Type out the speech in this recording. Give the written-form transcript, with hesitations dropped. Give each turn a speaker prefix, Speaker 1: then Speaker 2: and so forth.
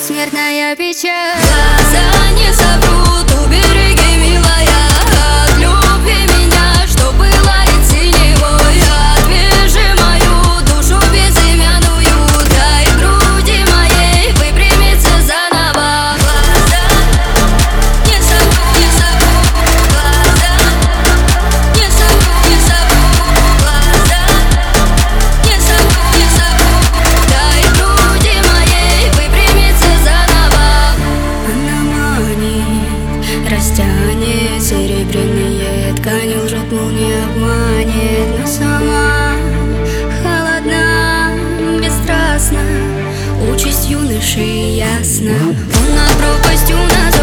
Speaker 1: предсмертная печаль. Глаза не соврут, убереги, милая, от любви меня, что было и синевой. Отвяжи мою душу безымянную, дай груди моей выпрямиться заново. Глаза не соврут, не соврут, глаза не соврут, не соврут, глаза не соврут, не соврут, дай груди моей выпрямиться заново. Она манит, растянет серебряные ткани, лжет, молния обманет, но сама холодна, бесстрастна, участь юноши ясна. Он над пропастью нас